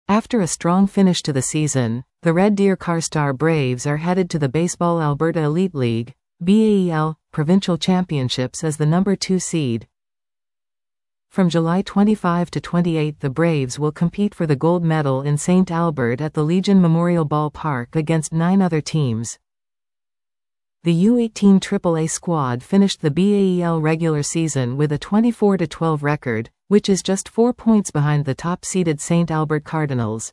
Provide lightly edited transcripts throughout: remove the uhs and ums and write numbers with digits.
After a strong finish to the season, the Red Deer Carstar Braves are headed to the Baseball Alberta Elite League, BAEL, Provincial Championships as the number 2 seed. From July 25 to 28, the Braves will compete for the gold medal in St. Albert at the Legion Memorial Ballpark against 9 other teams. The U18 AAA squad finished the BAEL regular season with a 24-12 record, which is just 4 points behind the top-seeded St. Albert Cardinals.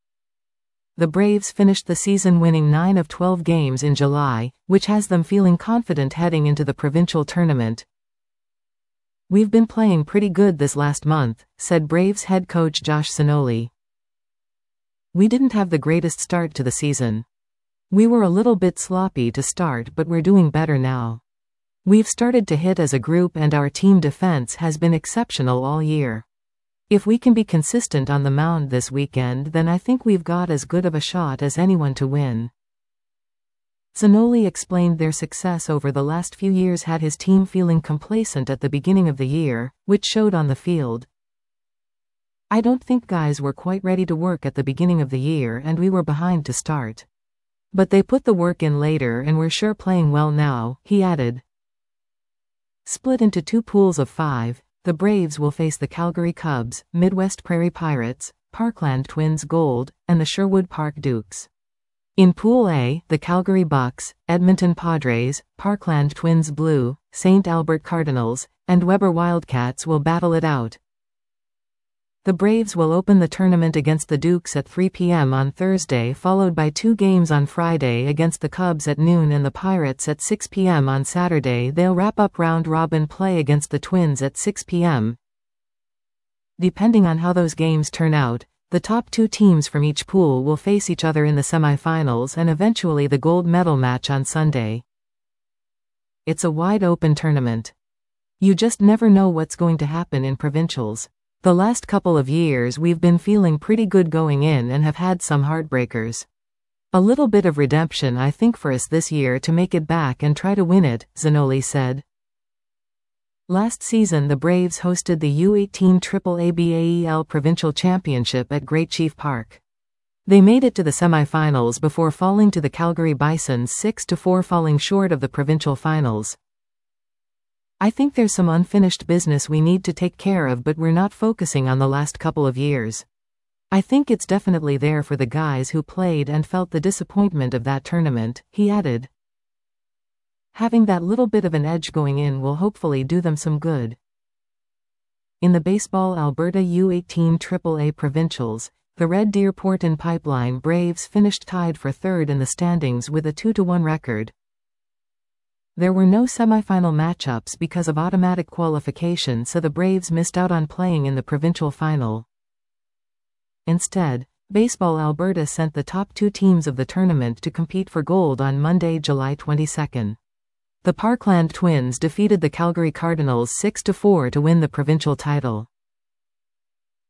The Braves finished the season winning 9 of 12 games in July, which has them feeling confident heading into the provincial tournament. "We've been playing pretty good this last month," said Braves head coach Josh Sinoli. "We didn't have the greatest start to the season. We were a little bit sloppy to start, but we're doing better now. We've started to hit as a group and our team defense has been exceptional all year. If we can be consistent on the mound this weekend, then I think we've got as good of a shot as anyone to win." Sinoli explained their success over the last few years had his team feeling complacent at the beginning of the year, which showed on the field. "I don't think guys were quite ready to work at the beginning of the year and we were behind to start. But they put the work in later and we're sure playing well now," he added. Split into 2 pools of 5, the Braves will face the Calgary Cubs, Midwest Prairie Pirates, Parkland Twins Gold, and the Sherwood Park Dukes. In Pool A, the Calgary Bucks, Edmonton Padres, Parkland Twins Blue, St. Albert Cardinals, and Weber Wildcats will battle it out. The Braves will open the tournament against the Dukes at 3 p.m. on Thursday, followed by 2 games on Friday against the Cubs at noon and the Pirates at 6 p.m. on Saturday. They'll wrap up round-robin play against the Twins at 6 p.m. Depending on how those games turn out, the top 2 teams from each pool will face each other in the semifinals and eventually the gold medal match on Sunday. It's a wide-open tournament. You just never know what's going to happen in provincials. The last couple of years we've been feeling pretty good going in and have had some heartbreakers. A little bit of redemption I think for us this year to make it back and try to win it," Sinoli said. Last season the Braves hosted the U18 AAA BAEL Provincial Championship at Great Chief Park. They made it to the semifinals before falling to the Calgary Bisons 6-4, falling short of the provincial finals. "I think there's some unfinished business we need to take care of, but we're not focusing on the last couple of years. I think it's definitely there for the guys who played and felt the disappointment of that tournament," he added. "Having that little bit of an edge going in will hopefully do them some good." In the Baseball Alberta U18 AAA Provincials, the Red Deer Porton Pipeline Braves finished tied for 3rd in the standings with a 2-1 record. There were no semifinal matchups because of automatic qualification, so the Braves missed out on playing in the provincial final. Instead, Baseball Alberta sent the top 2 teams of the tournament to compete for gold on Monday, July 22. The Parkland Twins defeated the Calgary Cardinals 6-4 to win the provincial title.